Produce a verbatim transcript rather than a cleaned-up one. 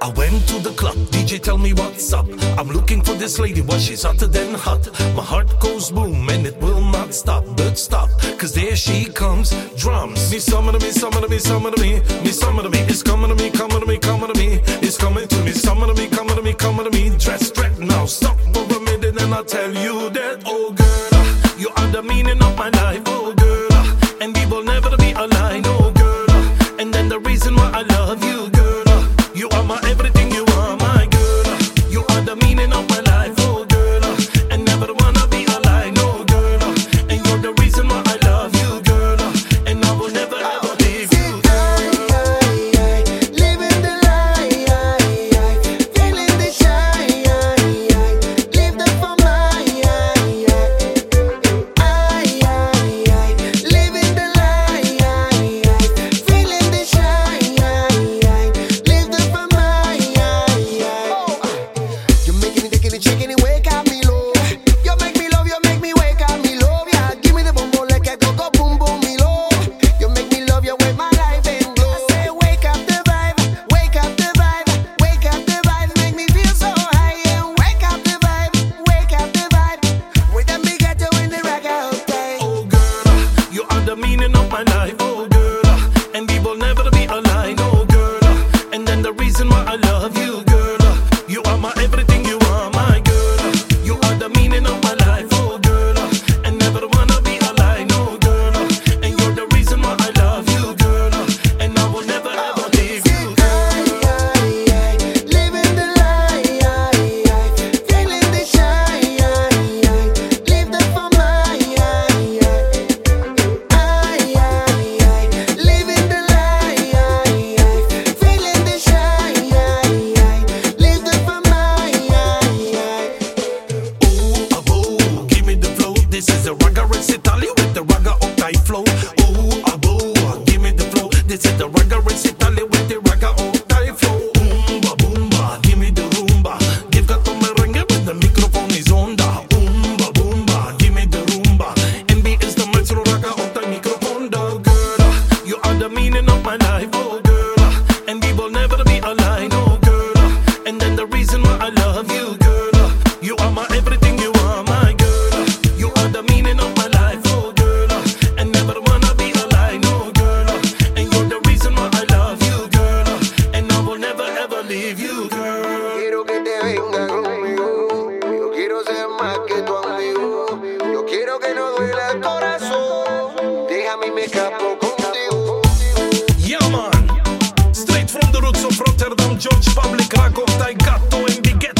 I went to the club, D J tell me what's up. I'm looking for this lady, well she's hotter than hot. My heart goes boom and it will not stop, but stop, cause there she comes, drums. Me summer to me, summer to me, summer to me. Me summer to me, it's coming to me, coming to me, coming to me. It's coming to me, summer to me, coming to me, coming to me. Dress right now, stop for a minute and I'll tell you that. Oh girl, you are the meaning of my life. Oh girl, and we will never be alone. Oh girl, and then the reason why I love you, girl. You are my everything, you are my girl. You are the meaning of my life, oh girl. And never wanna be alone, oh girl. And you're the reason why I love you, girl. And I will never ever leave you, girl. Living the life, feeling the shine. Live the for my living the life, feeling the shine. Live the for my you making it, taking it, shaking it, wake up me low. You make me love, you make me wake up me love. Yeah, give me the boom boom like a go go boom boom me low. You make me love you with my life and glow. I say wake up the vibe, wake up the vibe, wake up the vibe, make me feel so high. And wake up the vibe, wake up the vibe, with them big ghetto in the rag out day. Oh girl, you are the meaning of my life, oh girl. And we will never be alone, oh girl. And then the reason why I love you, girl. You are my everything, you are my girl. You are the meaning of my life, oh girl. And never wanna be alone, oh girl. And you're the reason why I love you, girl. And I will never ever leave you, girl. Living the life, feeling the shine. Live the for my living the life, feeling the shine. Live the for my Ooh, abo, give me the flow. This is a ragga recitali with the ragga octave flow. Ooh, abo, give me the flow. This is the ragga recitali with the ragga octave flow. Oomba, boomba, give me the rumba. Give gato merengue with the microphone is onda. Oomba, boomba, give me the rumba. M B is the maestro ragga octave microphone, dog, girl. You are the meaning of my life, oh girl. And we will never be alone, oh girl. And then the reason why I love you, girl. You are my everything, you are my girl. You are the meaning of my life, oh girl. And never wanna be alone, oh girl. And you're the reason why I love you, girl. And I will never ever leave you, girl. Quiero que te venga conmigo. Yo quiero ser más que tu amigo. Yo quiero que no duela el corazón. Déjame y me escapo contigo. Yeah man, straight from the roots of Rotterdam, George Public, Rakov, Gatto and the